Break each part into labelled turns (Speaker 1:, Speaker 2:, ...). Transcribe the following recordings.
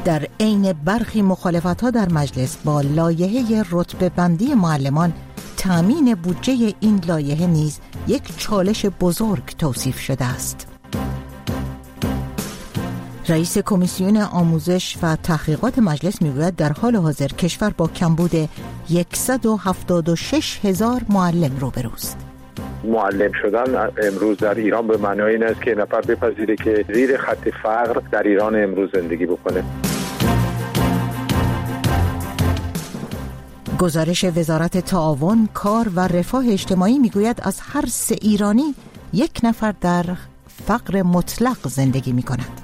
Speaker 1: در عین برخی مخالفت‌ها در مجلس با لایحه رتبه بندی معلمان، تامین بودجه این لایحه نیز یک چالش بزرگ توصیف شده است. رئیس کمیسیون آموزش و تحقیقات مجلس میگوید در حال حاضر کشور با کمبود 176,000 معلم روبروست.
Speaker 2: معلم شدن امروز در ایران به معنای این است که نفر بپذیره که زیر خط فقر در ایران امروز زندگی بکنه.
Speaker 1: گزارش وزارت تعاون، کار و رفاه اجتماعی میگوید از هر 3 ایرانی 1 نفر در فقر مطلق زندگی میکند.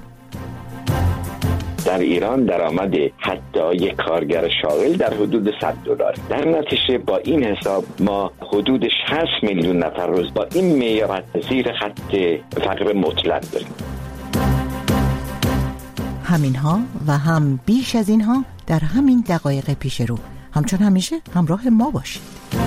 Speaker 3: در ایران درآمد حتی یک کارگر شاغل در حدود $100. در نتیجه با این حساب ما حدود 60 میلیون نفر روز با این معیار زیر خط فقر مطلق داریم.
Speaker 1: همینها و هم بیش از اینها در همین دقایق پیش رو. همچون همیشه همراه ما باشید.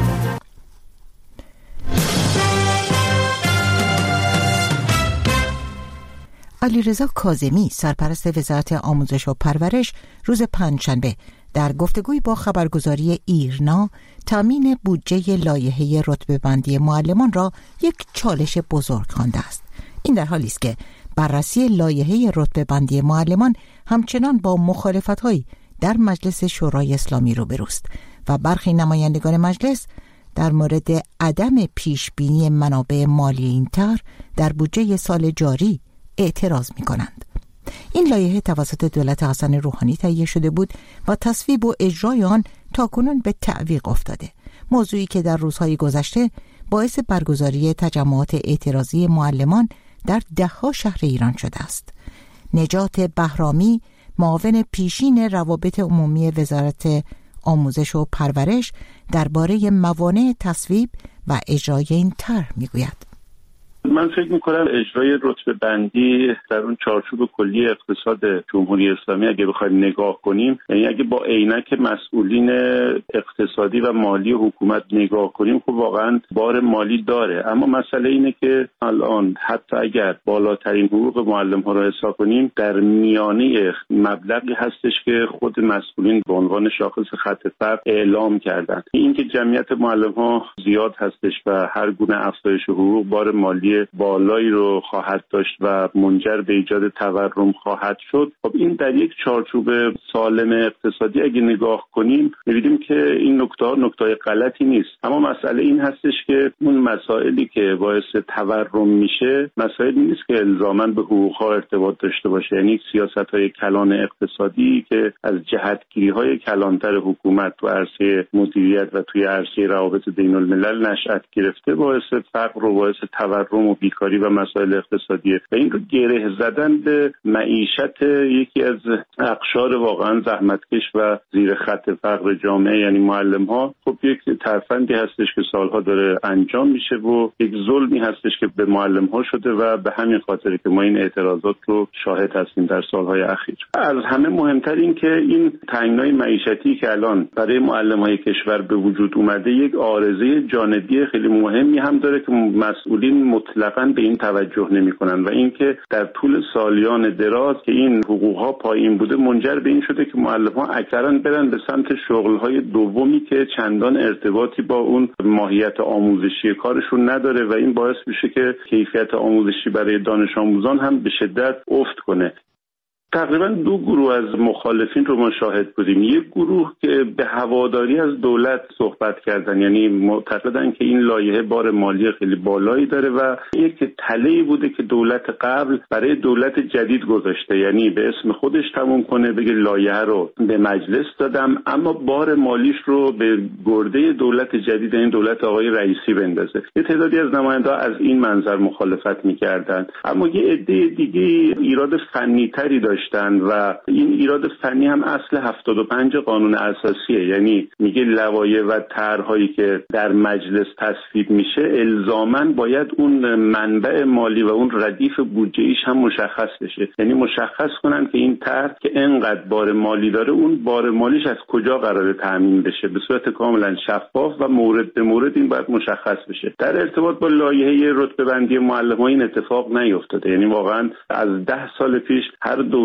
Speaker 1: علیرضا کاظمی، سرپرست وزارت آموزش و پرورش، روز پنجشنبه در گفتگوی با خبرگزاری ایرنا تامین بودجه لایحه رتبه بندی معلمان را یک چالش بزرگ خوانده است. این در حالی است که بررسی لایحه رتبه بندی معلمان همچنان با مخالفت‌هایی در مجلس شورای اسلامی روبروست و برخی نمایندگان مجلس در مورد عدم پیشبینی منابع مالی این طرح در بودجه سال جاری اعتراض می کنند. این لایحه توسط دولت حسن روحانی تهیه شده بود و تصویب و اجرای آن تاکنون به تعویق افتاده، موضوعی که در روزهای گذشته باعث برگزاری تجمعات اعتراضی معلمان در 10 شهر ایران شده است. نجات بهرامی، معاون پیشین روابط عمومی وزارت آموزش و پرورش، درباره موانع تصویب و اجرای این طرح میگوید:
Speaker 4: من فکر میکنم اجرای رتبه بندی در اون چارچوب کلی اقتصاد جمهوری اسلامی اگه بخوایم نگاه کنیم، یعنی اگه با عینک مسئولین اقتصادی و مالی حکومت نگاه کنیم، خب واقعا بار مالی داره. اما مسئله اینه که الان حتی اگر بالاترین حقوق معلم ها رو حساب کنیم، در میانه مبلغی هستش که خود مسئولین به عنوان شاخص خط فقر اعلام کردن. این که جمعیت معلم ها زیاد هستش و هر گونه افزایش حقوق بار مالی بالایی رو خواهد داشت و منجر به ایجاد تورم خواهد شد. خب این در یک چارچوب سالم اقتصادی اگه نگاه کنیم می‌بینیم که این نکته غلطی نیست. اما مسئله این هستش که اون مسائلی که باعث تورم میشه مسائلی نیست که الزاماً به حقوق‌ها ارتباط داشته باشه. یعنی سیاست‌های کلان اقتصادی که از جهتگیری‌های کلانتر حکومت تو عرصه مدیریت و توی عرصه روابط بین‌الملل نشأت گرفته، باعث فقر و باعث تورم و بیکاری و مسائل اقتصادیه و این رو گره زدن به معیشت یکی از اقشار واقعا زحمتکش و زیر خط فقر جامعه یعنی معلم ها، خب یک ترفندی هستش که سالها داره انجام میشه و یک ظلمی هستش که به معلم ها شده و به همین خاطر که ما این اعتراضات رو شاهد هستیم در سالهای اخیر. از همه مهمتر این که این تنگنای معیشتی که الان برای معلم های کشور به وجود اومده یک عارضه جانبی خیلی مهمی هم داره که مسئولین مطلقاً به این توجه نمی‌کنن و اینکه در طول سالیان دراز که این حقوق‌ها پایین بوده منجر به این شده که معلم‌ها اکثراً برن به سمت شغل‌های دومی که چندان ارتباطی با اون ماهیت آموزشی کارشون نداره و این باعث میشه که کیفیت آموزشی برای دانش آموزان هم به شدت افت کنه. تقریبا 2 گروه از مخالفین رو ما شاهد بودیم. یک گروه که به هواداری از دولت صحبت کردن، یعنی معتقدن که این لایحه بار مالی خیلی بالایی داره و یک تله‌ای بوده که دولت قبل برای دولت جدید گذاشته، یعنی به اسم خودش تموم کنه بگه لایحه رو به مجلس دادم اما بار مالیش رو به گرده دولت جدید این دولت آقای رئیسی بندازه. یه تعدادی از نماینده‌ها از این منظر مخالفت می‌کردن، اما یه عده دیگه ایراد فنی‌تری داشت و این ایراد فنی هم اصل 75 قانون اساسیه، یعنی میگه لوایح و طرح‌هایی که در مجلس تصویب میشه الزاماً باید اون منبع مالی و اون ردیف بودجه‌ایش هم مشخص بشه، یعنی مشخص کنن که این طرح که انقدر بار مالی داره اون بار مالیش از کجا قراره تامین بشه به صورت کاملا شفاف و مورد به مورد این باید مشخص بشه. در ارتباط با لایحه رتبه بندی معلم‌ها این اتفاق نیفتاده، یعنی واقعاً از 10 سال پیش هر دولت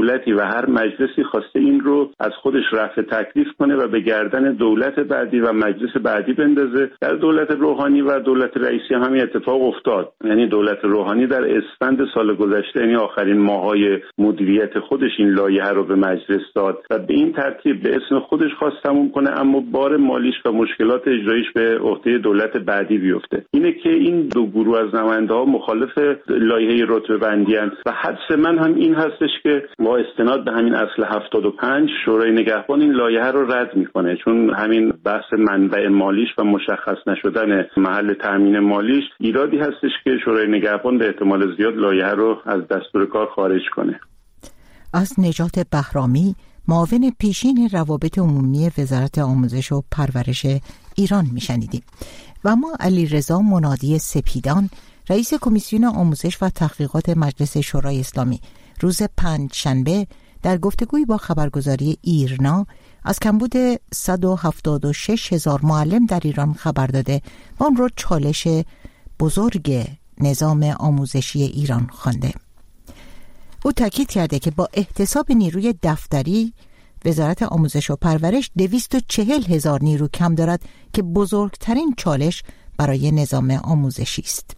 Speaker 4: دولتی و هر مجلسی خواسته این رو از خودش رفع تکلیف کنه و به گردن دولت بعدی و مجلس بعدی بندازه. در دولت روحانی و دولت رئیسی همین اتفاق افتاد. یعنی دولت روحانی در اسفند سال گذشته، یعنی آخرین ماهای مدیریت خودش، این لایحه رو به مجلس داد و به این ترتیب به اسم خودش خواست تموم کنه، اما بار مالیش و مشکلات اجراییش به عهده دولت بعدی بیفته. اینه که این دو گروه از نماینده‌ها مخالف لایحه رتبه بندی هستند و حدس من هم این هستش که با استناد به همین اصل 75 شورای نگهبان این لایحه رو رد میکنه، چون همین بحث منبع مالیش و مشخص نشدن محل تامین مالیش ایرادی هستش که شورای نگهبان به احتمال زیاد لایحه رو از دستور کار خارج کنه.
Speaker 1: از نجات بهرامی، معاون پیشین روابط عمومی وزارت آموزش و پرورش ایران میشنیدیم. و ما علیرضا منادی سپیدان، رئیس کمیسیون آموزش و تحقیقات مجلس شورای اسلامی، روز پنجشنبه در گفتگویی با خبرگزاری ایرنا از کمبود 176,000 معلم در ایران خبر داده و آن را چالش بزرگ نظام آموزشی ایران خوانده. او تاکید کرده که با احتساب نیروی دفتری وزارت آموزش و پرورش 240,000 نیرو کم دارد که بزرگترین چالش برای نظام آموزشی است.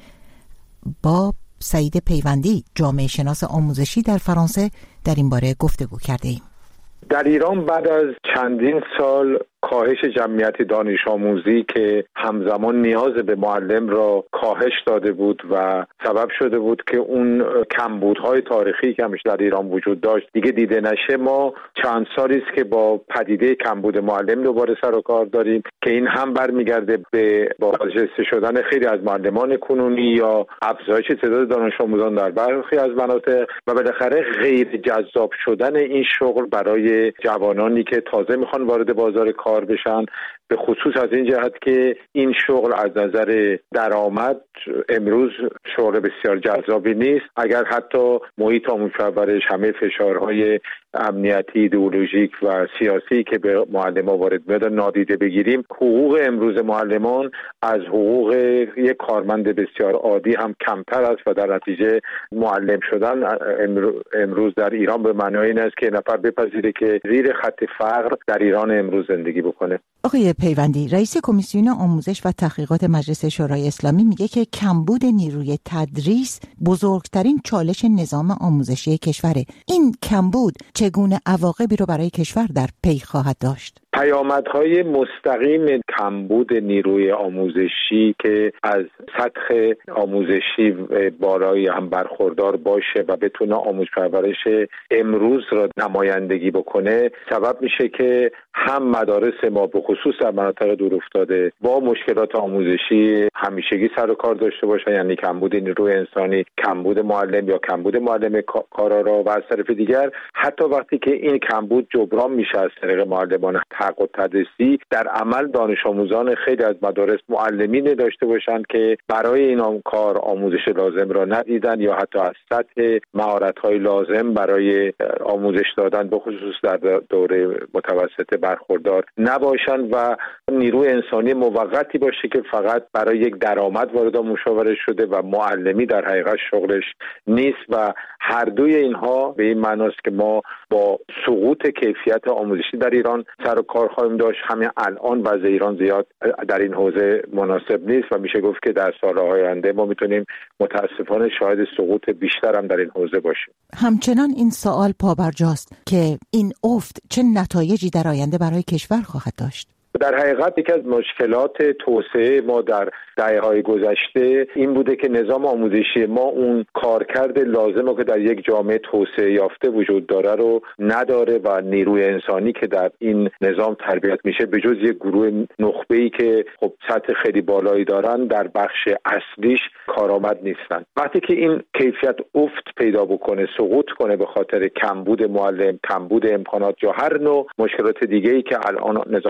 Speaker 1: با سعید پیوندی، جامعه شناس آموزشی در فرانسه، در این باره گفتگو کرده ایم.
Speaker 2: در ایران بعد از چندین سال کاهش جمعیت دانش آموزی که همزمان نیاز به معلم را کاهش داده بود و سبب شده بود که اون کمبودهای تاریخی که همیشه در ایران وجود داشت دیگه دیده نشه، ما چند سالی است که با پدیده کمبود معلم دوباره سر و کار داریم که این هم برمیگرده به بازنشسته شدن خیلی از معلمان کنونی یا افزایش تعداد دانش آموزان در برخی از مناطق و بالاخره غیر جذاب شدن این شغل برای جوانانی که تازه میخوان وارد بازار کار بشن، به خصوص از این جهت که این شغل از نظر درآمد امروز شغل بسیار جذابی نیست. اگر حتی محیط آموزش و پرورش همه فشارهای امنیتی، ایدئولوژیک و سیاسی که به معلمان وارد میاد نادیده بگیریم، حقوق امروز معلمان از حقوق یک کارمند بسیار عادی هم کمتر است و در نتیجه معلم شدن امروز در ایران به معنای این است که نفر بپذیره که زیر خط فقر در ایران امروز زندگی بکنه.
Speaker 1: آقای پیوندی، رئیس کمیسیون آموزش و تحقیقات مجلس شورای اسلامی، میگه که کمبود نیروی تدریس بزرگترین چالش نظام آموزشی کشوره. این کمبود چگونه عواقبی رو برای کشور در پی خواهد داشت؟
Speaker 2: پیامدهای مستقیم کمبود نیروی آموزشی که از سطح آموزشی بالایی هم برخوردار باشه و بتونه آموزش پرورش امروز را نمایندگی بکنه، سبب میشه که هم مدارس ما به خصوص در مناطق دورافتاده با مشکلات آموزشی همیشگی سر و کار داشته باشن، یعنی کمبود نیروی انسانی، کمبود معلم یا کمبود معلم کارآرا، و از طرف دیگر حتی وقتی که این کمبود جبران میشه از طریق معلمان حق و تدریسی، در عمل دانش آموزان خیلی از مدارس معلمین داشته باشند که برای این کار آموزش لازم را ندیدن یا حتی از سطح مهارت‌های لازم برای آموزش دادن به خصوص در دوره متوسطه برخوردار نباشند و نیروی انسانی موقتی باشه که فقط برای یک درآمد وارد مشاوره شده و معلمی در حقیقت شغلش نیست. و هر دوی اینها به این معناست که ما با سقوط کیفیت آموزشی در ایران سر و کار خواهیم داشت. همین الان وضع ایران زیاد در این حوزه مناسب نیست و میشه گفت که در سالهای آینده ما میتونیم متاسفانه شاهد سقوط بیشتر هم در این حوزه باشیم.
Speaker 1: همچنان این سوال پابرجاست که این افت چه نتایجی در آینده برای کشور خواهد داشت؟
Speaker 2: در حقیقت یکی از مشکلات توسعه ما در دهه‌های گذشته این بوده که نظام آموزشی ما اون کارکرد لازمه که در یک جامعه توسعه یافته وجود داره رو نداره و نیروی انسانی که در این نظام تربیت میشه به جز یک گروه نخبه‌ای که خب سطح خیلی بالایی دارن در بخش اصلیش کارآمد نیستن. وقتی که این کیفیت افت پیدا بکنه، سقوط کنه به خاطر کمبود معلم، کمبود امکانات یا هر نوع مشکلات دیگه‌ای که الان نظام آموزشی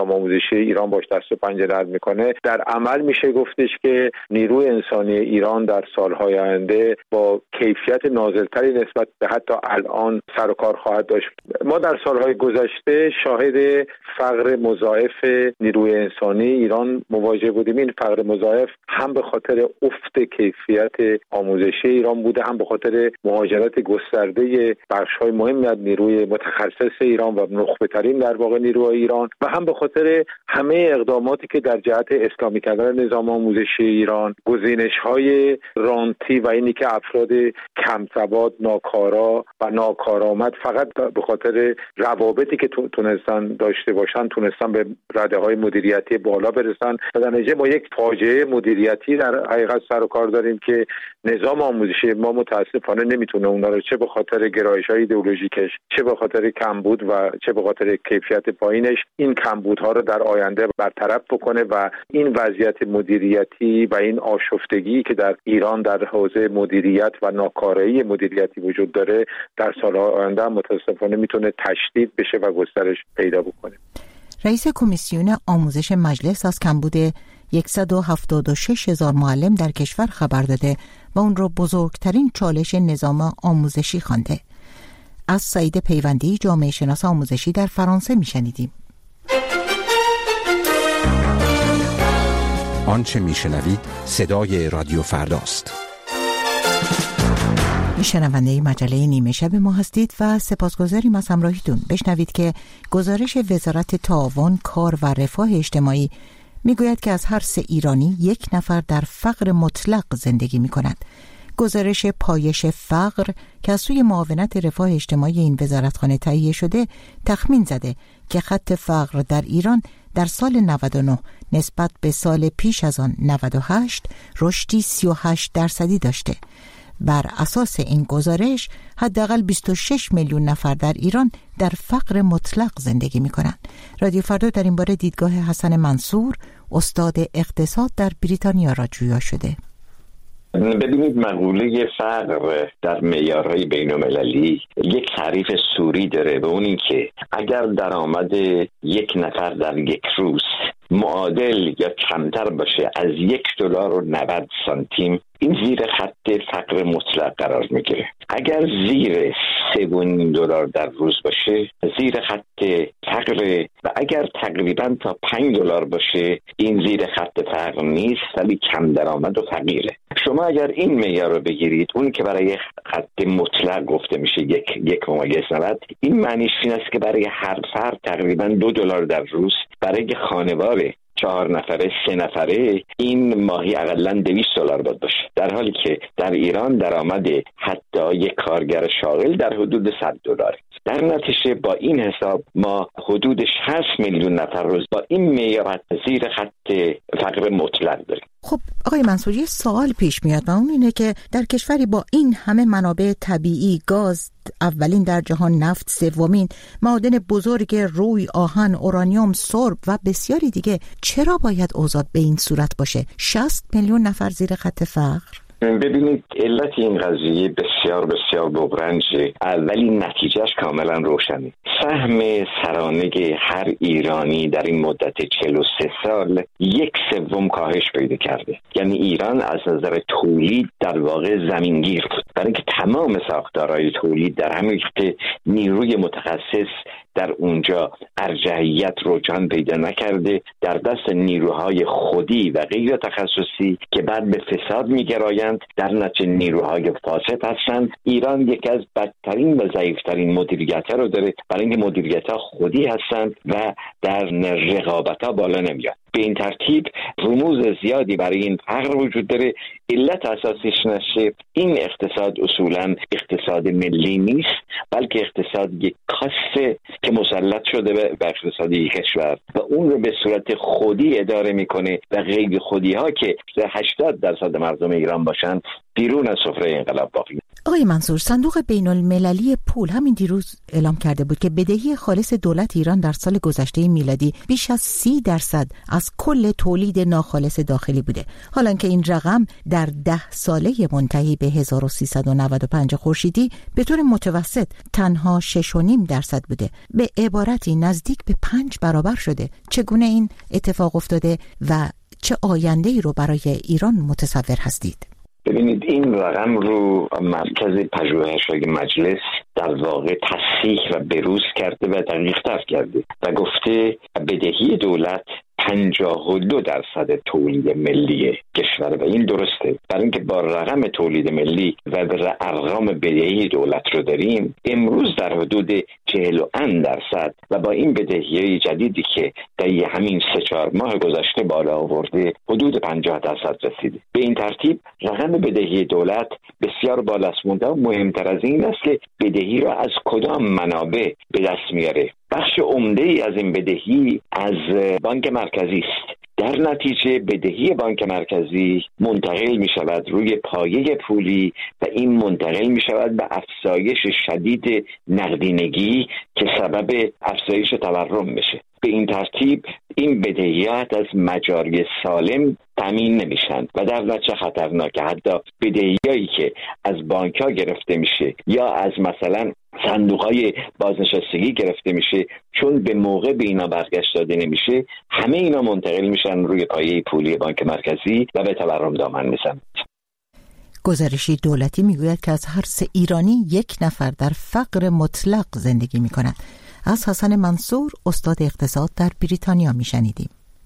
Speaker 2: آموزشی ایران باش دست و پنجه نرم میکنه، در عمل میشه گفتش که نیروی انسانی ایران در سالهای آینده با کیفیت نازلتری نسبت به حتی الان سر و کار خواهد داشت. ما در سالهای گذشته شاهد فقر مضاعف نیروی انسانی ایران مواجه بودیم. این فقر مضاعف هم به خاطر افت کیفیت آموزشی ایران بوده، هم به خاطر مهاجرت گسترده بخش‌های مهمی از نیروی متخصص ایران و نخبه‌ترین در واقع نیروهای ایران، و هم به خاطر همه اقداماتی که در جهت اسلامی کردن نظام آموزشی ایران، گزینش‌های رانتی و اینی که افراد کم سواد، ناکارا و ناکارآمد فقط به خاطر روابطی که تونستن داشته باشن تونستن به رده‌های مدیریتی بالا برسن. و در نتیجه ما یک فاجعه مدیریتی در حقیقت سر و کار داریم که نظام آموزشی ما متاسفانه نمیتونه اونها رو چه به خاطر گرایش‌های ایدئولوژیکش، چه به خاطر کمبود و چه به خاطر کیفیت پایینش این کمبودها رو در آینده برطرف بکنه و این وضعیت مدیریتی و این آشفتگی که در ایران در حوزه مدیریت و ناکارایی مدیریتی وجود داره در سال‌های آینده متاسفانه میتونه تشدید بشه و گسترش پیدا بکنه.
Speaker 1: رئیس کمیسیون آموزش مجلس از کمبود 176,000 معلم در کشور خبر داده و اون رو بزرگترین چالش نظام آموزشی خوانده. از سعید پیوندی، جامعه شناس آموزشی در فرانسه میشنیدیم.
Speaker 5: آنچه میشنوید صدای رادیو فرداست.
Speaker 1: شنونده مجله نیمه شب ما هستید و سپاسگزاریم از همراهیتون. بشنوید که گزارش وزارت تعاون، کار و رفاه اجتماعی میگوید که از هر 3 ایرانی 1 نفر در فقر مطلق زندگی میکنند. گزارش پایش فقر که از سوی معاونت رفاه اجتماعی این وزارتخانه تهیه شده تخمین زده که خط فقر در ایران در سال 99 نسبت به سال پیش از آن 98 رشدی 38% داشته. بر اساس این گزارش حداقل 26 میلیون نفر در ایران در فقر مطلق زندگی می‌کنند. رادیو فردا در این باره دیدگاه حسن منصور، استاد اقتصاد در بریتانیا را جویا شده.
Speaker 3: ببینید، مقوله فقر در معیارهای بین‌المللی یک تعریف سوری داره و اون این که اگر درآمد 1 نفر در یک روز معادل یا کمتر باشه از $1.90 این زیر خط فقر مطلق قرار میگیره. اگر زیر $3.5 در روز باشه زیر خط فقر، و اگر تقریبا تا $5 باشه این زیر خط فقر نیست ولی کم درآمد و فقیره. شما اگر این معیار رو بگیرید، اون که برای خط مطلق گفته میشه 1.90، این معنیش این است که برای هر فرد تقریبا $2 در روز، برای خانواده 4 نفره 3 نفره این ماهی اقلا $200 باید باشه، در حالی که در ایران درآمد حتی یک کارگر شاغل در حدود $100. در نتیجه با این حساب ما حدود 60 میلیون نفر روز با این معیار زیر خط فقر مطلق داریم.
Speaker 1: خب آقای منصور، یه سوال پیش میاد و اون اینه که در کشوری با این همه منابع طبیعی، گاز اولین در جهان، نفت سومین، معادن بزرگ روی، آهن، اورانیوم، سرب و بسیاری دیگه، چرا باید اوضاع به این صورت باشه؟ 60 میلیون نفر زیر خط فقر؟
Speaker 3: ببینید، علت این قضیه بسیار بسیار بغرنجه، ولی نتیجهش کاملا روشنه. سهم سرانه هر ایرانی در این مدت 43 سال 1/3 کاهش پیدا کرده. یعنی ایران از نظر تولید در واقع زمینگیر بود، برای اینکه تمام ساختارهای تولید در همین نیروی متخصص در اونجا ارجحیت رجحان پیدا نکرده، در دست نیروهای خودی و غیر تخصصی که بعد به فساد میگرایند، در نتیجه نیروهای فاسد هستند. ایران یکی از بدترین و ضعیفترین مدیریت‌ها رو داره، برای اینکه مدیریت‌ها خودی هستند و در رقابت‌ها بالا نمیاد. به این ترتیب رموز زیادی برای این فقر وجود داره. علت اساسیش نشه این اقتصاد اصولا اقتصاد ملی نیست، بلکه اقتصاد یک کاسته که مسلط شده به اقتصاد یک کشور و اون رو به صورت خودی اداره میکنه و غیر خودی ها که 80% مردم ایران باشن بیرون از سفره انقلاب باقی.
Speaker 1: آقای منصور، صندوق بین المللی پول همین دیروز اعلام کرده بود که بدهی خالص دولت ایران در سال گذشته میلادی بیش از 30% از کل تولید ناخالص داخلی بوده، حالا که این رقم در 10 ساله منتهی به 1395 خورشیدی به طور متوسط تنها 6.5% بوده. به عبارتی نزدیک به 5 برابر شده. چگونه این اتفاق افتاده و چه آینده‌ای رو برای ایران متصور هستید؟
Speaker 3: ببینید، این رقم رو مرکز پژوهش‌های مجلس در واقع تصحیح و بروز کرده و دقیق‌تر کرده و گفته بدهی دولت 52% تولید ملی کشور و این درسته. برای اینکه با رقم تولید ملی و ارقام بدهی دولت رو داریم امروز در حدود 41% و با این بدهی‌های جدیدی که در همین 3-4 ماه گذشته بالا آورده حدود 50% رسیده. به این ترتیب رقم بدهی دولت بسیار بالاست. مهمتر از این است که بدهی را از کدام منابع به دست میاره. بخش عمده‌ای از این بدهی از بانک مرکزی است. در نتیجه بدهی بانک مرکزی منتقل می شود روی پایه پولی و این منتقل می شود به افزایش شدید نقدینگی که سبب افزایش تورم میشه. به این ترتیب این بدهیات از مجاری سالم تامین نمیشن و در نتیجه خطرناکه. حتی بدهیایی که از بانک‌ها گرفته میشه یا از مثلا صندوق‌های بازنشستگی گرفته میشه، چون به موقع به اینا برگشت داده نمیشه، همه اینا منتقل میشن روی پایه پولی بانک مرکزی و به تورم دامن میزنن.
Speaker 1: گزارشی دولتی میگوید که از هر 3 ایرانی 1 نفر در فقر مطلق زندگی میکنند. از حسن منصور، استاد اقتصاد در بریتانیا میشنیدیم.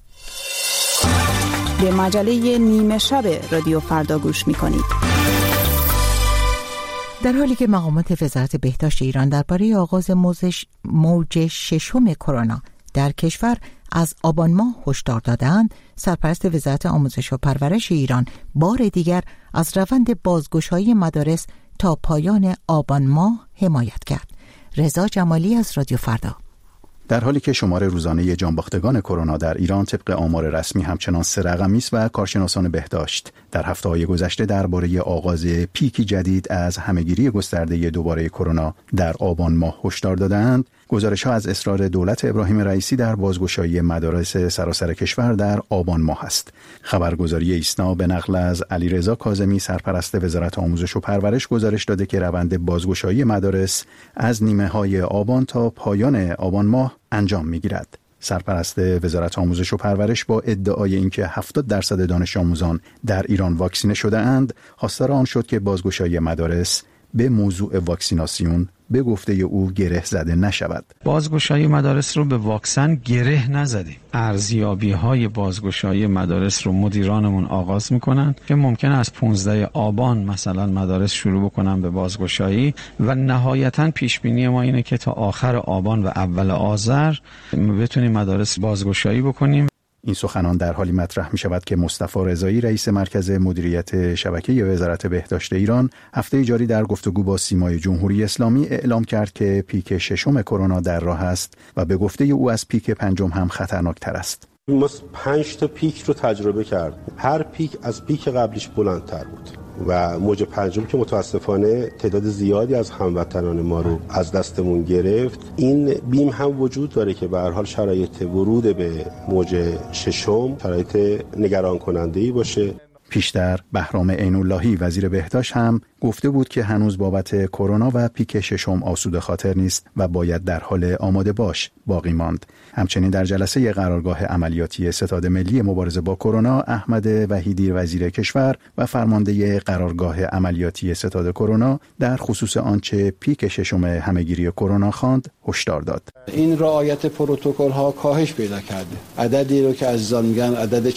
Speaker 6: به مجله نیمه شب رادیو فردا گوش میکنید.
Speaker 1: در حالی که مقامات وزارت بهداشت ایران درباره آغاز موج 6 کرونا در کشور از آبان ماه هشدار دادند، سرپرست وزارت آموزش و پرورش ایران بار دیگر از روند بازگشایی مدارس تا پایان آبان ماه حمایت کرد. رضا جمالی از رادیو فردا.
Speaker 7: در حالی که شمار روزانه جانباختگان کرونا در ایران طبق آمار رسمی همچنان 3 رقمی است و کارشناسان بهداشت در هفته‌های گذشته درباره آغاز پیکی جدید از همهگیری گسترده دوباره کرونا در آبان ماه هشدار دادند، گزارش‌ها از اصرار دولت ابراهیم رئیسی در بازگشایی مدارس سراسر کشور در آبان ماه است. خبرگزاری ایسنا به نقل از علیرضا کاظمی، سرپرست وزارت آموزش و پرورش، گزارش داده که روند بازگشایی مدارس از نیمه‌های آبان تا پایان آبان ماه انجام می‌گیرد. سرپرست وزارت آموزش و پرورش با ادعای اینکه 70% دانش آموزان در ایران واکسینه شده اند، خواستار آن شد که بازگشایی مدارس به موضوع واکسیناسیون به گفته او گره زده نشود.
Speaker 8: بازگشایی مدارس رو به واکسن گره نزدیم. ارزیابی‌های بازگشایی مدارس رو مدیرانمون آغاز میکنن که ممکنه از 15 آبان مثلا مدارس شروع بکنن به بازگشایی و نهایتاً پیش بینی ما اینه که تا آخر آبان و اول آذر بتونیم مدارس بازگشایی بکنیم.
Speaker 7: این سخنان در حالی مطرح می شود که مصطفی رضایی، رئیس مرکز مدیریت شبکه وزارت بهداشت ایران، هفته جاری در گفتگو با سیمای جمهوری اسلامی اعلام کرد که پیک 6 کرونا در راه است و به گفته او از پیک 5 هم خطرناکتر است.
Speaker 9: ما 5 تا پیک رو تجربه کردیم. هر پیک از پیک قبلیش بلندتر بود و موج 5 که متاسفانه تعداد زیادی از هموطنان ما رو از دستمون گرفت. این بیم هم وجود داره که به هر حال شرایط ورود به موج 6 شرایط نگران کننده‌ای باشه.
Speaker 7: پیشتر بهرام عین‌اللهی وزیر بهداشت هم گفته بود که هنوز بابت کرونا و پیک 6 آسوده خاطر نیست و باید در حال آماده باش باقی ماند. همچنین در جلسه قرارگاه عملیاتی ستاد ملی مبارزه با کرونا، احمد وحیدی وزیر کشور و فرمانده قرارگاه عملیاتی ستاد کرونا در خصوص آنچه پیک 6 همهگیری کرونا خواند هشدار داد.
Speaker 10: این رعایت پروتکل ها کاهش پیدا کرده. عددی رو که عزیزان میگن عدد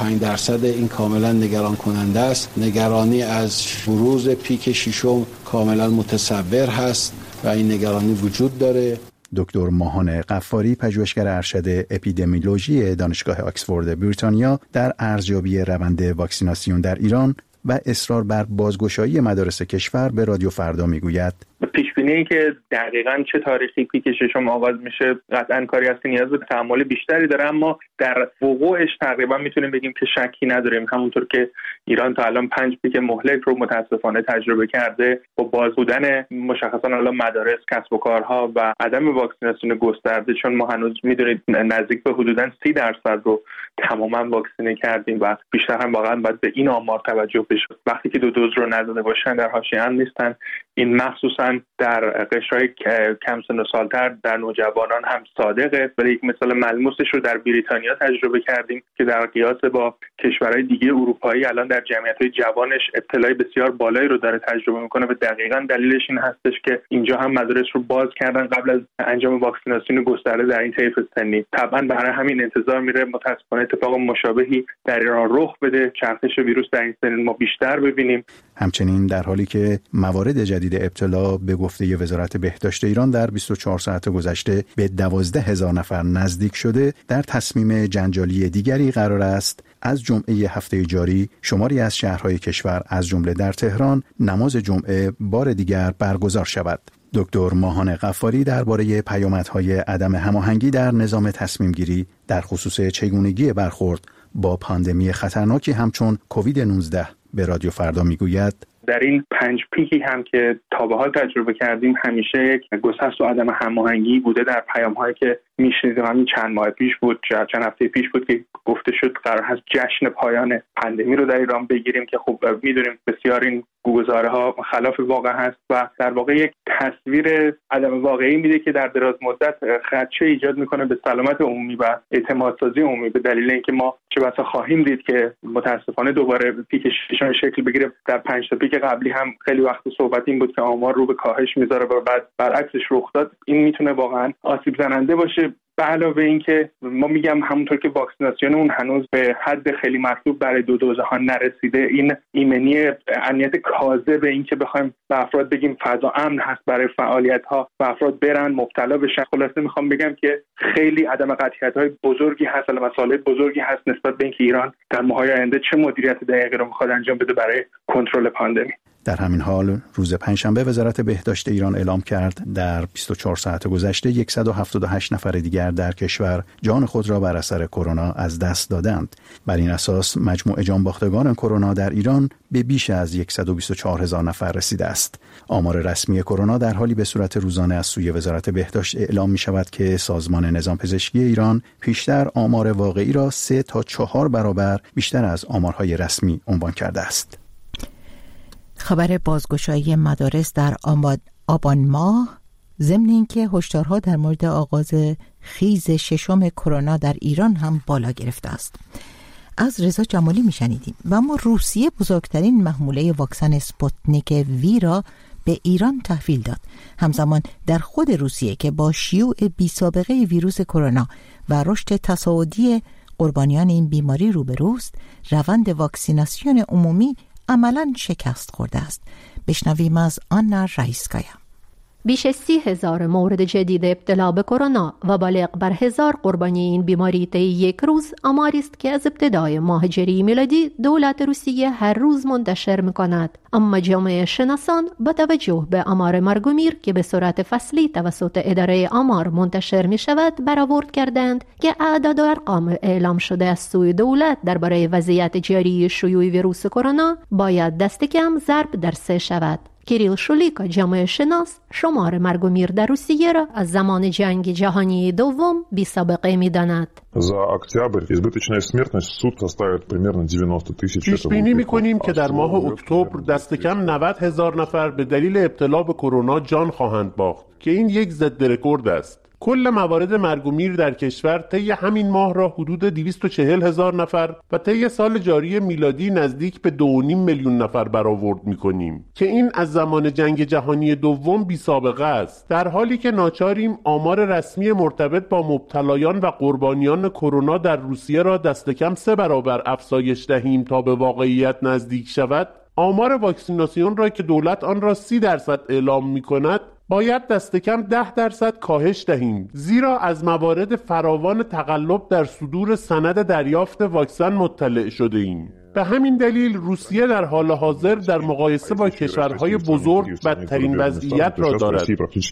Speaker 10: 45% این کاملا نگران کننده است. نگرانی از بروز پیک 6 کاملا متصور هست و این نگرانی وجود داره.
Speaker 7: دکتر ماهان غفاری، پژوهشگر ارشد اپیدمیولوژی دانشگاه آکسفورد بریتانیا، در ارزیابی روند واکسیناسیون در ایران و اصرار بر بازگشایی مدارس کشور به رادیو فردا میگوید
Speaker 11: پیشبینی که دقیقاً چه تاریخی پیک ششم آغاز میشه قطعاً کاری است که نیاز به تأمل بیشتری داره، اما در وقوعش تقریبا میتونیم بگیم که شکی نداریم. همونطور که ایران تا الان 5 پیک مهلک رو متاسفانه تجربه کرده، با باز بودن مشخصاً الان مدارس، کسب و کارها و عدم واکسیناسیون گسترده، چون ما هنوز میدونید نزدیک به حدوداً 30% رو تماما واکسینه کردیم و بیشتر هم واقعاً باید به این آمار توجه بشه. وقتی که 2 دوز رو نزده باشن در حاشیه نیستن. این مخصوصاً در قشرهای کم سن و سالتر در نوجوانان هم صادقه، ولی یک مثال ملموسش رو در بریتانیا تجربه کردیم که در قیاس با کشورهای دیگه اروپایی الان در جمعیت‌های جوانش ابتلای بسیار بالایی رو داره تجربه میکنه و دقیقاً دلیلش این هستش که اینجا هم مدارس رو باز کردن قبل از انجام واکسیناسیون گسترده در این طیف سنی. طبعاً برای همین انتظار میره متأسفانه اتفاق مشابهی در ایران رخ بده، چرخش ویروس در این سن ما بیشتر ببینیم.
Speaker 7: همچنین در حالی که موارد جدید ابتلا به گفته وزارت بهداشت ایران در 24 ساعت گذشته به 12,000 نفر نزدیک شده، در تصمیم جنجالی دیگری قرار است از جمعه هفته جاری شماری از شهرهای کشور از جمله در تهران نماز جمعه بار دیگر برگزار شود. دکتر ماهان غفاری درباره پیامدهای عدم هماهنگی در نظام تصمیم گیری در خصوص چگونگی برخورد با پاندمی خطرناکی همچون کووید 19 به رادیو فردا میگوید
Speaker 11: در این 5 پیکی هم که تا به حال تجربه کردیم همیشه یک گسست و عدم هماهنگی بوده در پیام‌هایی که میشنیدیم. همین چند ماه پیش بود، چند هفته پیش بود که گفته شد قرار هست جشن پایان پاندمی رو در ایران بگیریم که خب میدونیم بسیار این گزاره‌ها خلاف واقع هست و در واقع یک تصویر عدم واقعی میده که در دراز مدت خدشه ایجاد میکنه به سلامت عمومی و اعتمادسازی عمومی، به دلیل اینکه ما چه بسا خواهیم دید که متاسفانه دوباره پیک ششم شکل بگیره. در 5 تا پیک قبلی هم خیلی وقت صحبت این بود که آمار رو به کاهش میذاره و بعد برعکسش رخ داد. این میتونه واقعا آسیب زننده باشه. به علاوه این که ما میگم همونطور که واکسیناسیون اون هنوز به حد خیلی مطلوب برای 2 دوزها نرسیده، این ایمنی امنیت کاذب این که بخوایم به افراد بگیم فضا امن هست برای فعالیت ها و افراد برن مبتلا بشن، خلاصه میخوام بگم که خیلی عدم قطعیت های بزرگی هست، مسائل بزرگی هست نسبت به اینکه ایران در ماه‌های آینده چه مدیریت دقیقی رو میخواد انجام بده برای کنترل پاندمی.
Speaker 7: در همین حال روز پنجشنبه وزارت بهداشت ایران اعلام کرد در 24 ساعت گذشته 178 نفر دیگر در کشور جان خود را بر اثر کرونا از دست دادند. بر این اساس مجموع جانباختگان کرونا در ایران به بیش از 124,000 نفر رسیده است. آمار رسمی کرونا در حالی به صورت روزانه از سوی وزارت بهداشت اعلام می شود که سازمان نظام پزشکی ایران پیشتر آمار واقعی را 3 تا 4 برابر بیشتر از آمارهای رسمی عنوان کرده است.
Speaker 1: خبر بازگشایی مدارس در آبان ماه ضمن اینکه هشدارها در مورد آغاز خیز ششم کرونا در ایران هم بالا گرفته است. از رضا جمالی میشنیدیم. و اما روسیه بزرگترین محموله واکسن اسپوتنیک وی را به ایران تحویل داد. همزمان در خود روسیه که با شیوع بی سابقه ویروس کرونا و رشد تصاعدی قربانیان این بیماری روبروست، روند واکسیناسیون عمومی عملاً شکست خورده است. بشنویم از آنا رایسکایا.
Speaker 12: بیش از 30,000 مورد جدید ابتلا به کرونا و بالغ بر 1000 قربانی این بیماری طی یک روز آماری است که از ابتدای ماه ژوئیه میلادی دولت روسیه هر روز منتشر می‌کند. اما جامعه شناسان با توجه به آمار مرگ و میر که به صورت فصلی توسط اداره آمار منتشر می‌شود برآورد کردند که اعداد و ارقام اعلام شده از سوی دولت درباره وضعیت جاری شیوع ویروس کرونا باید دست کم ضرب در 3 شود. کیریل شولیکا جامعه شناس شمار مرگ و میر در روسیه را از زمان جنگ جهانی دوم بی سابقه می داند.
Speaker 13: За октябрь избыточная смертность в сутки составит примерно 90,000.
Speaker 14: پیش بینی می‌کنیم که در ماه اکتبر دست کم 90,000 نفر به دلیل ابتلا به کرونا جان خواهند باخت که این یک ضد رکورد است. کل موارد مرگ و میر در کشور طی همین ماه را حدود 240,000 نفر و طی سال جاری میلادی نزدیک به 2.5 میلیون نفر برآورد می‌کنیم که این از زمان جنگ جهانی دوم بی سابقه است، در حالی که ناچاریم آمار رسمی مرتبط با مبتلایان و قربانیان کرونا در روسیه را دست کم 3 برابر افزایش دهیم تا به واقعیت نزدیک شود. آمار واکسیناسیون را که دولت آن را 30% اعلام می‌کند باید دست کم 10% کاهش دهیم، زیرا از موارد فراوان تقلب در صدور سند دریافت واکسن مطلع شده ایم. به همین دلیل روسیه در حال حاضر در مقایسه با کشورهای بزرگ بدترین وضعیت را دارد.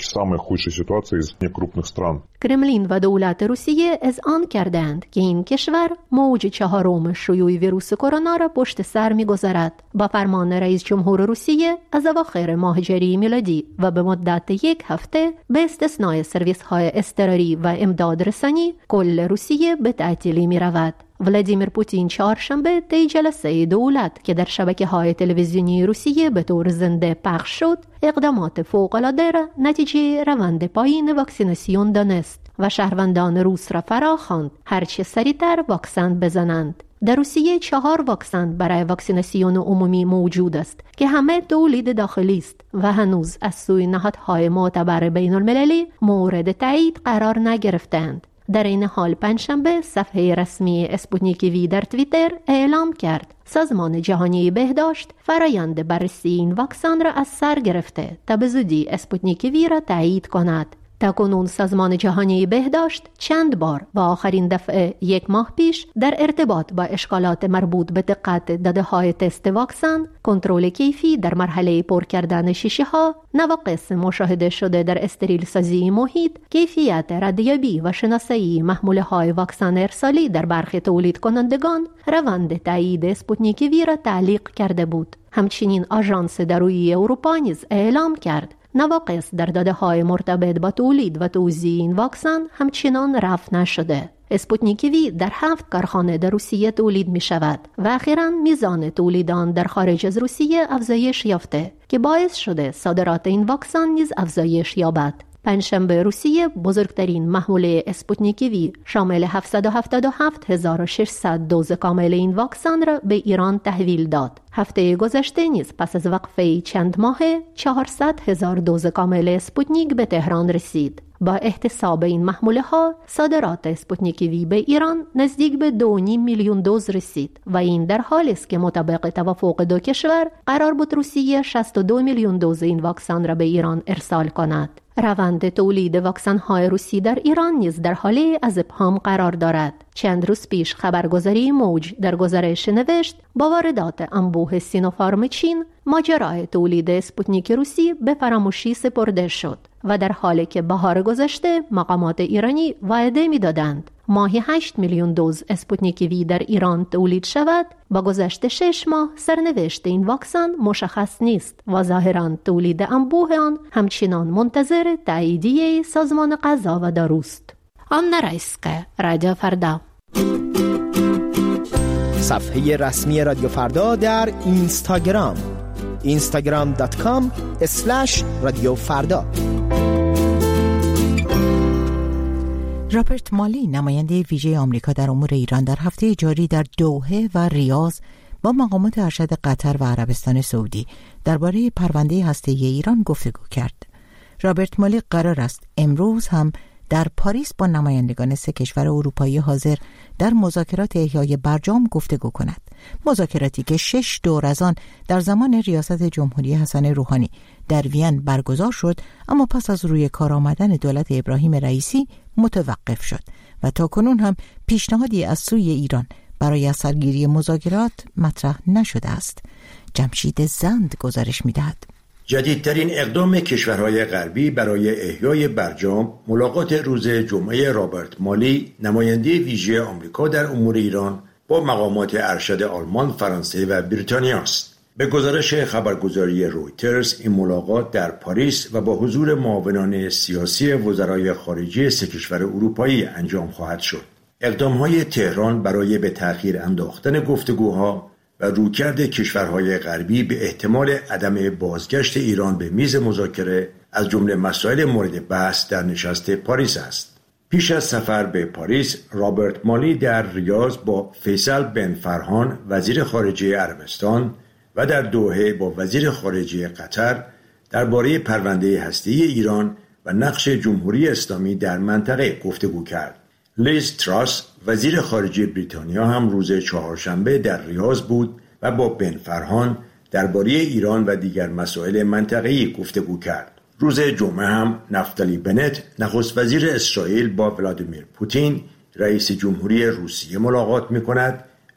Speaker 12: کرملین و دولت روسیه اذعان کردند که این کشور موج چهارم شیوع ویروس کرونا را پشت سر می‌گذارد. با فرمان رئیس جمهور روسیه از اواخر ماه ژوئیه میلادی و به مدت 1 هفته به استثنای سرویس‌های اضطراری و امداد رسانی کل روسیه به تعطیلی می‌رود. ولادیمیر پوتین چهارشنبه طی جلسه دولت که در شبکه‌های تلویزیونی روسیه به طور زنده پخش شد، اقدامات فوق‌العاده را نتیجه روند پایین واکسیناسیون دانست و شهروندان روس را فراخواند هرچه سریعتر واکسن بزنند. در روسیه 4 واکسن برای واکسیناسیون عمومی موجود است که همه تولید داخلی است و هنوز از سوی نهادهای معتبر بین المللی مورد تایید قرار نگرفتند. در این حال پنجشنبه صفحه رسمی اسپوتنیک وی در توییتر اعلام کرد سازمان جهانی بهداشت فرایند بررسی این واکسن را از سر گرفته تا به زودی اسپوتنیک وی را تایید کند. تاکنون سازمان جهانی بهداشت چند بار و آخرین دفعه 1 ماه پیش در ارتباط با اشکالات مربوط به دقت داده‌های تست واکسن، کنترل کیفی در مرحله پر کردن شیشه‌ها، نواقص مشاهده شده در استریل سازی محیط، کیفیت ردیابی و شناسایی محموله‌های واکسن ارسالی در برخی تولید کنندگان، روند تایید اسپوتنیک وی را تعلیق کرده بود. همچنین آژانس دارویی اروپا نیز اعلام کرد نواقص در داده‌های مرتبط با تولید و توزیع این واکسن همچنان رفع نشده. اسپوتنیک وی در 7 کارخانه در روسیه تولید می شود و اخیراً میزان تولید آن در خارج از روسیه افزایش یافته که باعث شده صادرات این واکسن نیز افزایش یابد. پنجشنبه روسیه بزرگترین محموله اسپوتنیک وی شامل 777,600 دوز کامل این واکسن را به ایران تحویل داد. هفته گذشته نیز پس از وقفه چند ماهه 400,000 دوز کامل اسپوتنیک به تهران رسید. با احتساب این محموله ها صادرات اسپوتنیک وی به ایران نزدیک به 2.5 میلیون دوز رسید و این در حالی است که مطابق توافق دو کشور قرار بود روسیه 62 میلیون دوز این واکسن را به ایران ارسال کند. روند تولید واکسن های روسی در ایران نیز در حالی از ابهام قرار دارد. چند روز پیش خبرگزاری موج در گزارش نوشت با واردات انبوه سینوفارم چین ماجرای تولید اسپوتنیک روسی به فراموشی سپرده شد و در حالی که بهار گذشته مقامات ایرانی وعده می‌دادند ماهی 8 میلیون دوز اسپوتنیک وی در ایران تولید شود، با گذشت 6 ماه سرنوشت این واکسن مشخص نیست و ظاهراً تولید انبوه آن همچنان منتظر تاییدیه سازمان غذا و داروست. آن رایسکه رادیو فردا.
Speaker 15: صفحه رسمی رادیو فردا در اینستاگرام instagram.com/رادیو فردا.
Speaker 1: رابرت مالی نماینده ویژه آمریکا در امور ایران در هفته جاری در دوحه و ریاض با مقامات ارشد قطر و عربستان سعودی درباره پرونده هسته‌ای ایران گفتگو کرد. رابرت مالی قرار است امروز هم در پاریس با نمایندگان 3 کشور اروپایی حاضر در مذاکرات احیای برجام گفتگو کند. مذاکراتی که 6 دور از آن در زمان ریاست جمهوری حسن روحانی در وین برگزار شد، اما پس از روی کار آمدن دولت ابراهیم رئیسی متوقف شد و تاکنون هم پیشنهادی از سوی ایران برای سرگیری مذاکرات مطرح نشده است. جمشید زند گزارش می‌دهد.
Speaker 16: جدیدترین اقدام کشورهای غربی برای احیای برجام ملاقات روز جمعه رابرت مالی نماینده ویژه آمریکا در امور ایران با مقامات ارشد آلمان، فرانسه و بریتانیا است. به گزارش خبرگزاری رویترز این ملاقات در پاریس و با حضور معاونان سیاسی وزرای خارجه 3 کشور اروپایی انجام خواهد شد. اقدام‌های تهران برای به تأخیر انداختن گفتگوها و رویکرد کشورهای غربی به احتمال عدم بازگشت ایران به میز مذاکره از جمله مسائل مورد بحث در نشست پاریس است. پیش از سفر به پاریس، رابرت مالی در ریاض با فیصل بن فرهان وزیر خارجه عربستان و در دوحه با وزیر خارجه قطر درباره پرونده هسته‌ای ایران و نقش جمهوری اسلامی در منطقه گفتگو کرد. لیز تراس وزیر خارجه بریتانیا هم روز چهارشنبه در ریاض بود و با بن فرهان درباره ایران و دیگر مسائل منطقه‌ای گفتگو کرد. روز جمعه هم نفتالی بنت نخست وزیر اسرائیل با ولادیمیر پوتین رئیس جمهوری روسیه ملاقات می‌کند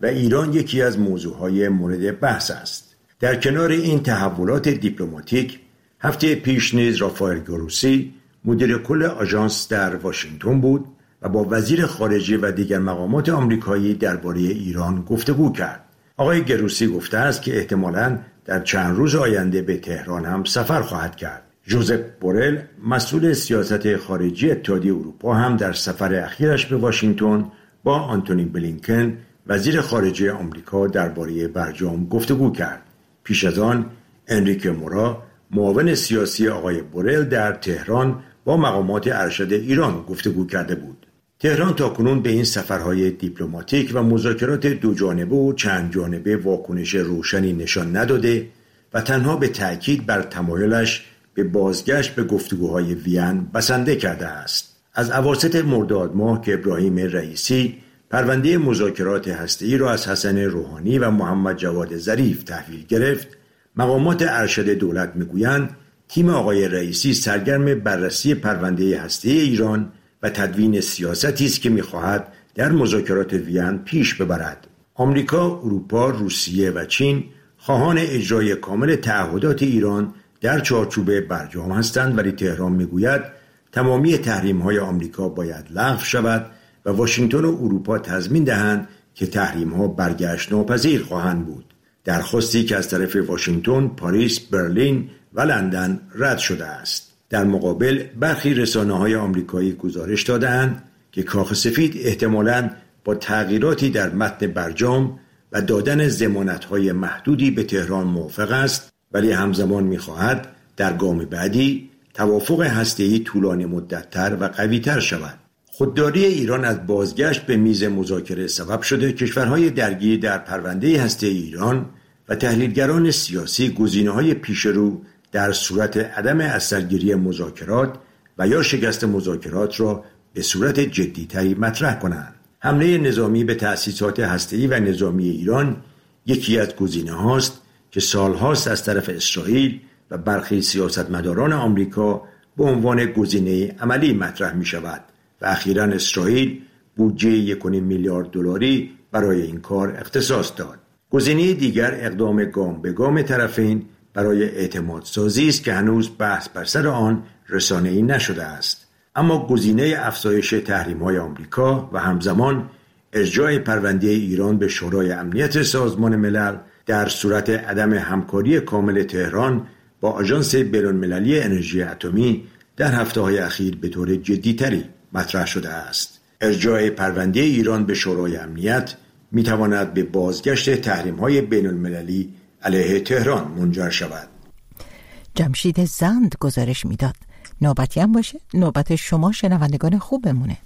Speaker 16: و ایران یکی از موضوعهای مورد بحث است. در کنار این تحولات دیپلماتیک، هفته پیش نیز رافائل گروسی مدیر کل آژانس در واشنگتن بود و با وزیر خارجه و دیگر مقامات آمریکایی درباره ایران گفتگو کرد. آقای گروسی گفته است که احتمالاً در چند روز آینده به تهران هم سفر خواهد کرد. ژوزپ بورل مسئول سیاست خارجی اتحادیه اروپا هم در سفر اخیرش به واشنگتن با آنتونی بلینکن وزیر خارجه آمریکا درباره برجام گفتگو کرد. پیش از آن انریکه مورا معاون سیاسی آقای بورل در تهران با مقامات ارشد ایران گفتگو کرده بود. تهران تاکنون به این سفرهای دیپلماتیک و مذاکرات دو جانبه و چند جانبه واکنش روشنی نشان نداده و تنها به تأکید بر تمایلش به بازگشت به گفتگوهای وین بسنده کرده است. از اواسط مرداد ماه که ابراهیم رئیسی پرونده مذاکرات هسته‌ای را از حسن روحانی و محمد جواد ظریف تحویل گرفت، مقامات ارشد دولت میگویند تیم آقای رئیسی سرگرم بررسی پرونده هسته‌ای ایران و تدوین سیاستی است که می‌خواهد در مذاکرات وین پیش ببرد. آمریکا، اروپا، روسیه و چین خواهان اجرای کامل تعهدات ایران در چارچوب برجام هستند، ولی تهران میگوید تمامی تحریم‌های آمریکا باید لغو شود و واشنگتن و اروپا تضمین دهند که تحریم‌ها برگشت ناپذیر خواهند بود. درخواستی که از طرف واشنگتن، پاریس، برلین و لندن رد شده است. در مقابل برخی رسانه‌های آمریکایی گزارش داده‌اند که کاخ سفید احتمالاً با تغییراتی در متن برجام و دادن ضمانت‌های محدودی به تهران موافق است، ولی همزمان می‌خواهد در گام بعدی توافق هسته‌ای طولانی مدت‌تر و قوی‌تر شود. خودداری ایران از بازگشت به میز مذاکره سبب شده کشورهای درگیر در پرونده هسته‌ای ایران و تحلیلگران سیاسی گزینه‌های پیشرو در صورت عدم اثرگیری مذاکرات و یا شکست مذاکرات را به صورت جدی‌تری مطرح کنند. حمله نظامی به تأسیسات هسته‌ای و نظامی ایران یکی از گزینه‌هاست که سالهاست از طرف اسرائیل و برخی سیاستمداران آمریکا به عنوان گزینه عملی مطرح می‌شود و اخیراً اسرائیل بودجه 1.5 میلیارد دلاری برای این کار اختصاص داد. گزینه دیگر اقدام گام به گام طرفین برای اعتماد سازی است که هنوز بحث بر سر آن رسانه‌ای نشده است. اما گزینه افزایش تحریم‌های آمریکا و همزمان ارجاع پرونده ایران به شورای امنیت سازمان ملل در صورت عدم همکاری کامل تهران با آژانس بین‌المللی انرژی اتمی در هفته‌های اخیر به طور جدی‌تری مطرح شده است. ارجاع پرونده ایران به شورای امنیت می‌تواند به بازگشت تحریم‌های بین‌المللی علیه تهران منجر شود.
Speaker 1: جمشید زند گزارش میداد. نوبتی هم باشه نوبت شما شنوندگان خوب بمونه.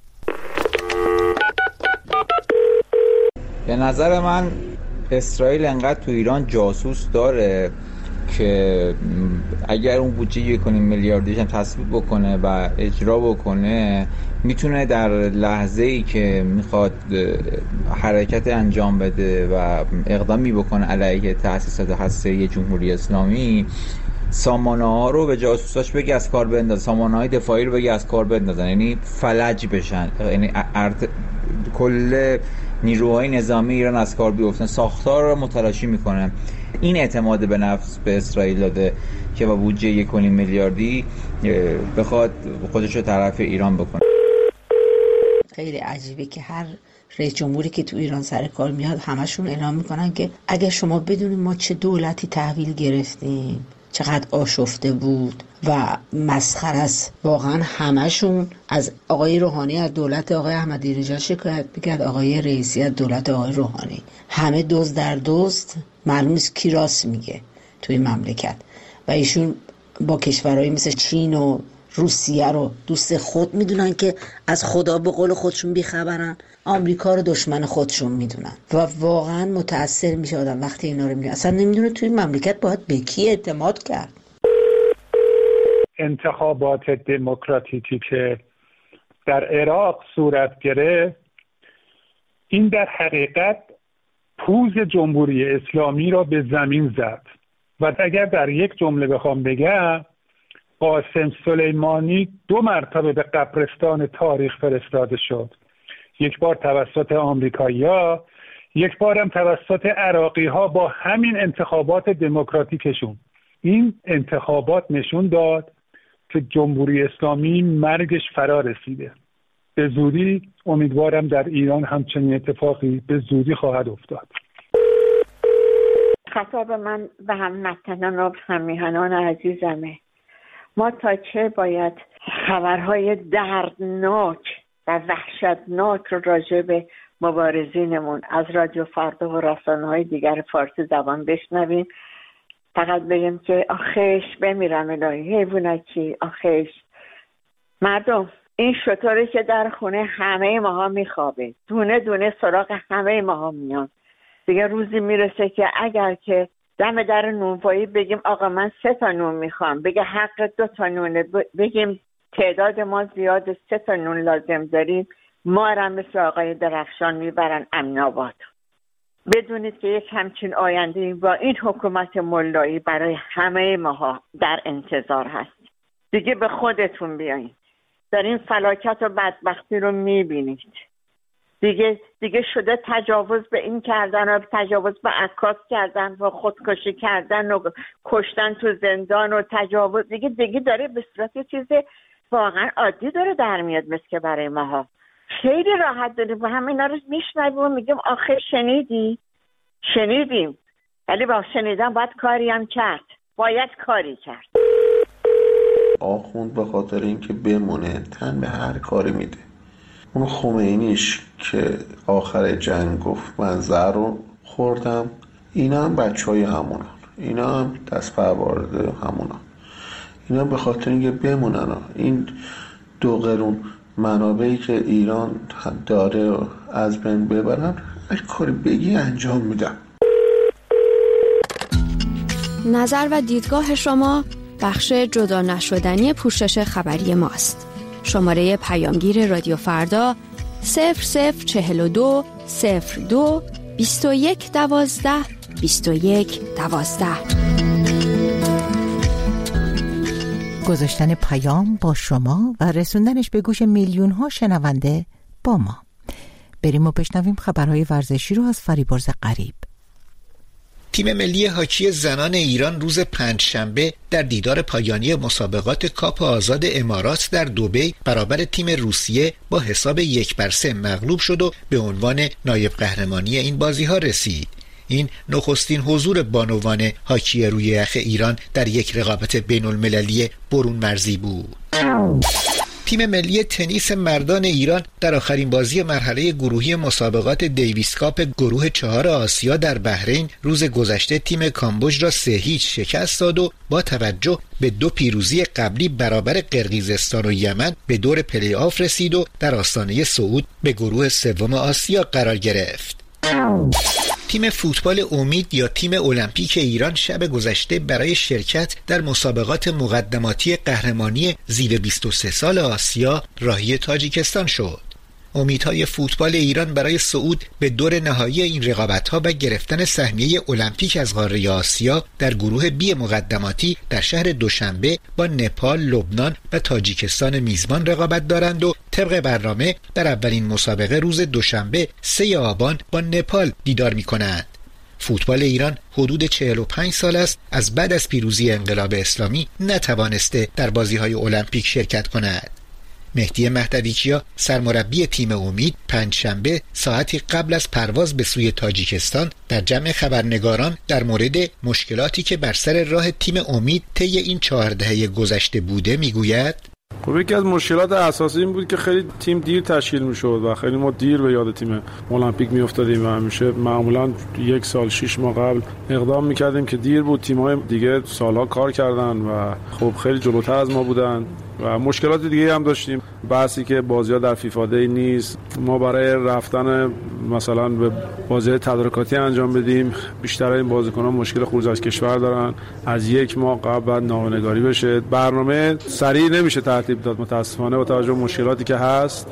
Speaker 17: به نظر من اسرائیل انقدر تو ایران جاسوس داره که اگر اون بودجه 1.5 میلیاردیش هم تصویب بکنه و اجرا بکنه، میتونه در لحظه‌ای که میخواد حرکت انجام بده و اقدامی بکنه علیه تأسیسات هسته‌ای جمهوری اسلامی، سامانه‌ها رو به جاسوساش بگه از کار بندازن، سامانه‌های دفاعی رو بگه از کار بندازن، یعنی فلج بشن، یعنی کل نیروهای نظامی ایران از کار بیفتن، ساختار رو متلاشی میکنه. این اعتماد به نفس به اسرائیل داده که با بودجه 1.5 میلیاردی بخواد خودش رو طرف ایران بکنه.
Speaker 18: خیلی عجیبه که هر رئیس جمهوری که تو ایران سر کار میاد همشون اعلام میکنن که اگه شما بدونید ما چه دولتی تحویل گرفتیم، چقدر آشفته بود و مسخره است. واقعا همشون از آقای روحانی از دولت آقای احمدی نژاد شکایت میکرد، آقای رئیسی از دولت آقای روحانی. همه دزد در دزد، معلوم نیست کی راست میگه توی مملکت. و ایشون با کشورهایی مثل چین و روسیه رو دوست خود میدونن که از خدا به قول خودشون بیخبرن، آمریکا رو دشمن خودشون میدونن و واقعا متأثر میشه آدم وقتی اینا رو میبینه. اصلا نمیدونه توی مملکت باید به کی اعتماد کرد.
Speaker 19: انتخابات دموکراتیکی که در عراق صورت گرفت، این در حقیقت پوز جمهوری اسلامی را به زمین زد و اگر در یک جمله بخوام بگم، قاسم سلیمانی 2 مرتبه به قبرستان تاریخ فرستاده شد. یک بار توسط آمریکایی‌ها، یک بارم توسط عراقی ها با همین انتخابات دموکراتیکشون. این انتخابات نشون داد که جمهوری اسلامی مرگش فرا رسیده. به زودی امیدوارم در ایران همچنین اتفاقی به زودی خواهد افتاد.
Speaker 20: خطاب من به هموطنان و همیهنان عزیزمه. ما تا چه باید خبرهای دردناک و وحشتناک رو راجع به مبارزینمون از رادیو فردا و رسانه‌های دیگر فارسی زبان بشنویم؟ فقط بگیم که آخیش بمیرم الهی حیوانکی، آخیش. مردم، این شطوری که در خونه همه ماها میخوابه، دونه دونه سراغ همه ماها میان. دیگه روزی میرسه که اگر که دم در نونوایی بگیم آقا من 3 تا نون میخوام، بگه حق 2 تا نونه، بگیم تعداد ما زیاد 3 تا نون لازم داریم، ما هم مثل آقای درخشان میبرن امین آباد. بدونید که یک همچین آینده با این حکومت ملایی برای همه ماها در انتظار هست. دیگه به خودتون بیاین. در این فلاکت و بدبختی رو میبینید. دیگه شده تجاوز به این کردن و تجاوز به عکاس کردن و خودکشی کردن و کشتن تو زندان و تجاوز دیگه داره به صورت چیز واقعا عادی داره در میاد، مثل که برای ماها خیلی راحت داریم و همینا رو میشنویم و میگیم آخه شنیدیم، ولی با شنیدن باید کاری هم کرد، باید کاری کرد.
Speaker 9: آخوند به خاطر اینکه بمونه تن به هر کاری میده. اون خمینیش که آخر جنگ گفت من زهر رو خوردم، اینا هم بچهای همونن، اینا هم دست پروارده همونن، اینا به خاطر اینکه بمونن. این 2 قرون منابعی که ایران داره از بین ببرن، هر کاری بگی انجام میدن.
Speaker 21: نظر و دیدگاه شما بخش جدا نشدنی پوشش خبری ماست. شماره پیامگیر رادیو فردا 0042 02 21 12 21 12.
Speaker 1: گذاشتن پیام با شما و رسوندنش به گوش میلیون ها شنونده با ما. بریم و بشنویم خبرهای ورزشی رو از فریبرز غریب.
Speaker 22: تیم ملی هاکی زنان ایران روز پنجشنبه در دیدار پایانی مسابقات کاپ آزاد امارات در دبی برابر تیم روسیه با حساب 1-3 مغلوب شد و به عنوان نایب قهرمانی این بازی‌ها رسید. این نخستین حضور بانوان هاکی روی یخ ایران در یک رقابت بین‌المللی برون مرزی بود. تیم ملی تنیس مردان ایران در آخرین بازی مرحله گروهی مسابقات دیویس کاپ گروه 4 آسیا در بحرین روز گذشته تیم کامبوج را 3-0 شکست داد و با توجه به 2 پیروزی قبلی برابر قرقیزستان و یمن به دور پلی آف رسید و در آستانه صعود به گروه 3 آسیا قرار گرفت. تیم فوتبال امید یا تیم المپیک ایران شب گذشته برای شرکت در مسابقات مقدماتی قهرمانی زیر 23 سال آسیا راهی تاجیکستان شد. امیدهای فوتبال ایران برای صعود به دور نهایی این رقابت‌ها و گرفتن سهمیه المپیک از قاره آسیا در گروه بی مقدماتی در شهر دوشنبه با نپال، لبنان و تاجیکستان میزبان رقابت دارند و طبق برنامه در اولین مسابقه روز دوشنبه 3 آبان با نپال دیدار می‌کنند. فوتبال ایران حدود 45 سال است از بعد از پیروزی انقلاب اسلامی نتوانسته در بازی‌های المپیک شرکت کند. مهدی مهدویچیا سرمربی تیم امید پنجشنبه ساعتی قبل از پرواز به سوی تاجیکستان در جمع خبرنگاران در مورد مشکلاتی که بر سر راه تیم امید طی این 4 دهه گذشته بوده میگوید:
Speaker 23: خب یکی از مشکلات اساسی این بود که خیلی تیم دیر تشکیل میشد و خیلی ما دیر به یاد تیم المپیک میافتادیم و همیشه معمولا 1 سال 6 ماه قبل اقدام میکردیم که دیر بود. تیم‌های دیگه سالها کار کردن و خب خیلی جلوتر از ما بودن و مشکلات دیگه هم داشتیم. بحثی که بازی‌ها در فیفا دی نیست، ما برای رفتن مثلا به بازی تدارکاتی انجام بدیم بیشتر این بازیکنان مشکل خروج از کشور دارن، از 1 ماه قبل بعد نامه‌نگاری بشه، برنامه سریع نمیشه ترتیب داد متاسفانه با توجه به مشکلاتی که هست.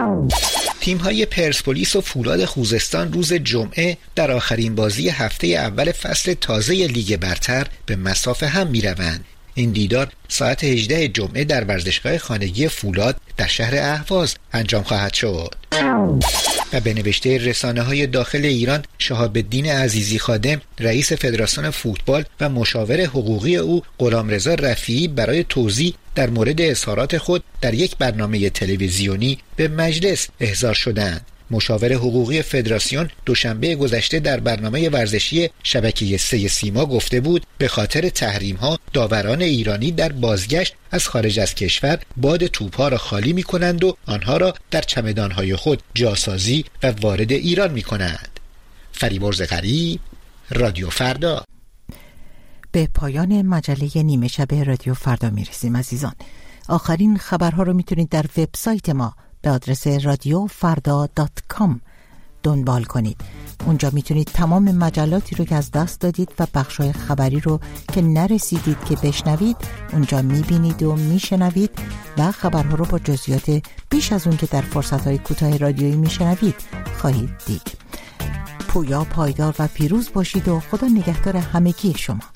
Speaker 22: تیم‌های پرسپولیس و فولاد خوزستان روز جمعه در آخرین بازی هفته اول فصل تازه لیگ برتر به مصاف هم می‌روند. این دیدار ساعت 18 جمعه در ورزشگاه خانگی فولاد در شهر اهواز انجام خواهد شد. و به نوشته رسانه‌های داخل ایران، شهاب الدین عزیزی خادم رئیس فدراسیون فوتبال و مشاور حقوقی او غلامرضا رفیعی برای توضیح در مورد اظهارات خود در یک برنامه تلویزیونی به مجلس احضار شدند. مشاور حقوقی فدراسیون دوشنبه گذشته در برنامه ورزشی شبکه 3 سیما گفته بود به خاطر تحریم‌ها داوران ایرانی در بازگشت از خارج از کشور باد توپ‌ها را خالی می‌کنند و آنها را در چمدان‌های خود جاسازی و وارد ایران می‌کنند. فریبرز غریب، رادیو فردا.
Speaker 1: به پایان مجله نیمه شب رادیو فردا می‌رسیم عزیزان. آخرین خبرها رو می‌تونید در وبسایت ما به آدرس radiofarda.com دنبال کنید. اونجا میتونید تمام مجلاتی رو که از دست دادید و بخشای خبری رو که نرسیدید که بشنوید اونجا میبینید و میشنوید و خبرها رو با جزئیات بیش از اون که در فرصتهای کوتاه رادیویی میشنوید خواهید دید. پویا، پایدار و پیروز باشید و خدا نگهدار همگی شما.